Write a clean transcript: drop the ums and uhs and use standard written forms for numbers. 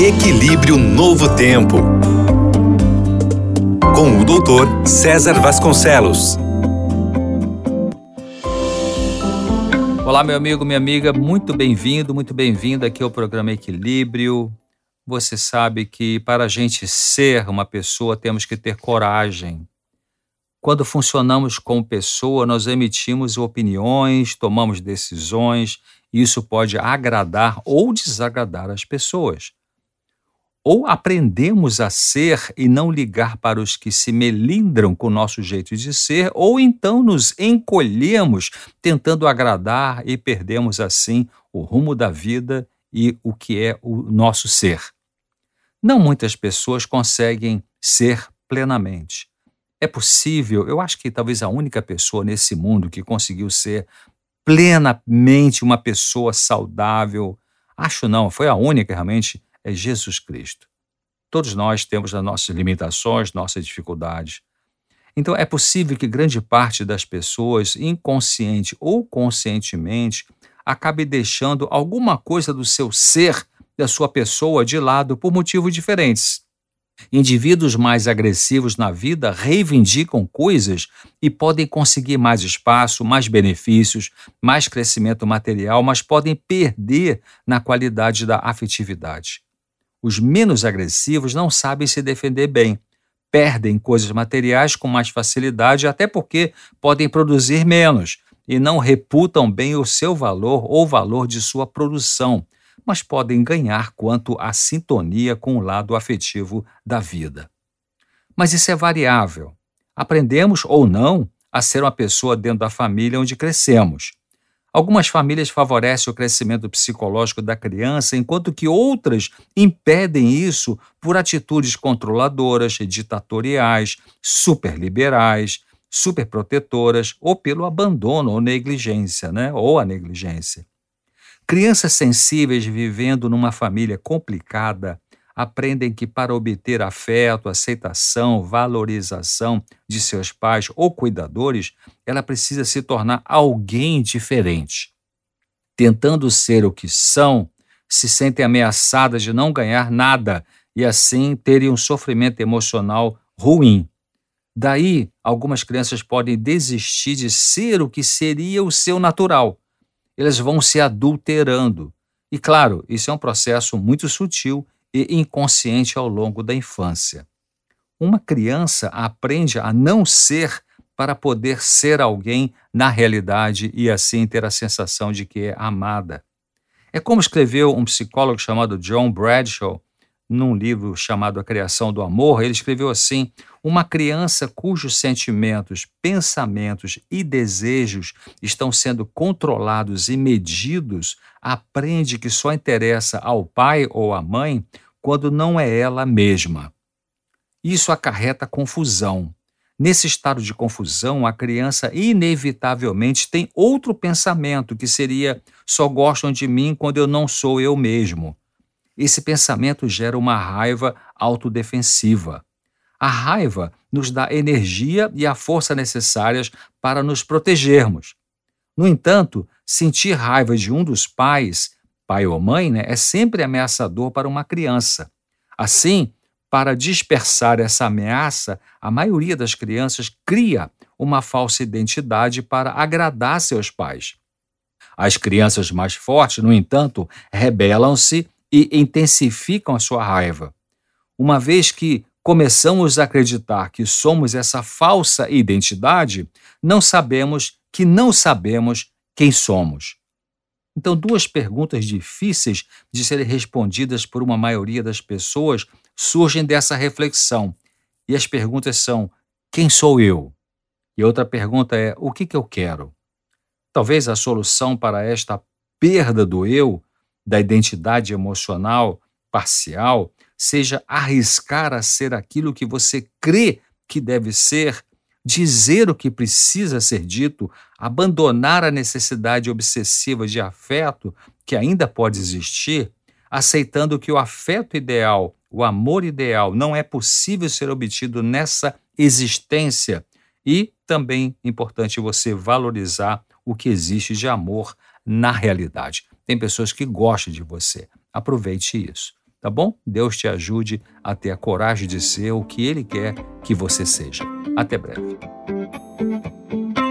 Equilíbrio Novo Tempo, com o Dr. César Vasconcelos. Olá, meu amigo, minha amiga, muito bem-vindo aqui ao programa Equilíbrio. Você sabe que para a gente ser uma pessoa temos que ter coragem. Quando funcionamos como pessoa, nós emitimos opiniões, tomamos decisões, e isso pode agradar ou desagradar as pessoas. Ou aprendemos a ser e não ligar para os que se melindram com o nosso jeito de ser, ou então nos encolhemos tentando agradar e perdemos assim o rumo da vida e o que é o nosso ser. Não muitas pessoas conseguem ser plenamente. É possível, eu acho que talvez a única pessoa nesse mundo que conseguiu ser plenamente uma pessoa saudável, acho não, foi a única realmente, é Jesus Cristo. Todos nós temos as nossas limitações, nossas dificuldades. Então é possível que grande parte das pessoas, inconsciente ou conscientemente, acabe deixando alguma coisa do seu ser, da sua pessoa, de lado por motivos diferentes. Indivíduos mais agressivos na vida reivindicam coisas e podem conseguir mais espaço, mais benefícios, mais crescimento material, mas podem perder na qualidade da afetividade. Os menos agressivos não sabem se defender bem, perdem coisas materiais com mais facilidade, até porque podem produzir menos e não reputam bem o seu valor ou o valor de sua produção, mas podem ganhar quanto à sintonia com o lado afetivo da vida. Mas isso é variável. Aprendemos ou não a ser uma pessoa dentro da família onde crescemos. Algumas famílias favorecem o crescimento psicológico da criança, enquanto que outras impedem isso por atitudes controladoras, ditatoriais, superliberais, superprotetoras ou pelo abandono ou negligência, ou a negligência. Crianças sensíveis vivendo numa família complicada aprendem que para obter afeto, aceitação, valorização de seus pais ou cuidadores, ela precisa se tornar alguém diferente. Tentando ser o que são, se sentem ameaçadas de não ganhar nada e assim terem um sofrimento emocional ruim. Daí, algumas crianças podem desistir de ser o que seria o seu natural. Elas vão se adulterando. E claro, isso é um processo muito sutil e inconsciente ao longo da infância. Uma criança aprende a não ser para poder ser alguém na realidade e assim ter a sensação de que é amada. É como escreveu um psicólogo chamado John Bradshaw, num livro chamado A Criação do Amor. Ele escreveu assim: uma criança cujos sentimentos, pensamentos e desejos estão sendo controlados e medidos aprende que só interessa ao pai ou à mãe quando não é ela mesma. Isso acarreta confusão. Nesse estado de confusão, a criança inevitavelmente tem outro pensamento, que seria: só gostam de mim quando eu não sou eu mesmo. Esse pensamento gera uma raiva autodefensiva. A raiva nos dá energia e a força necessárias para nos protegermos. No entanto, sentir raiva de um dos pais, pai ou mãe, é sempre ameaçador para uma criança. Assim, para dispersar essa ameaça, a maioria das crianças cria uma falsa identidade para agradar seus pais. As crianças mais fortes, no entanto, rebelam-se e intensificam a sua raiva. Uma vez que começamos a acreditar que somos essa falsa identidade, não sabemos quem somos. Então, duas perguntas difíceis de serem respondidas por uma maioria das pessoas surgem dessa reflexão. E as perguntas são: quem sou eu? E outra pergunta é: o que eu quero? Talvez a solução para esta perda do eu, da identidade emocional parcial, seja arriscar a ser aquilo que você crê que deve ser, dizer o que precisa ser dito, abandonar a necessidade obsessiva de afeto, que ainda pode existir, aceitando que o afeto ideal, o amor ideal, não é possível ser obtido nessa existência. E também é importante você valorizar o que existe de amor na realidade. Tem pessoas que gostam de você. Aproveite isso. tá bom? Deus te ajude a ter a coragem de ser o que Ele quer que você seja. Até breve.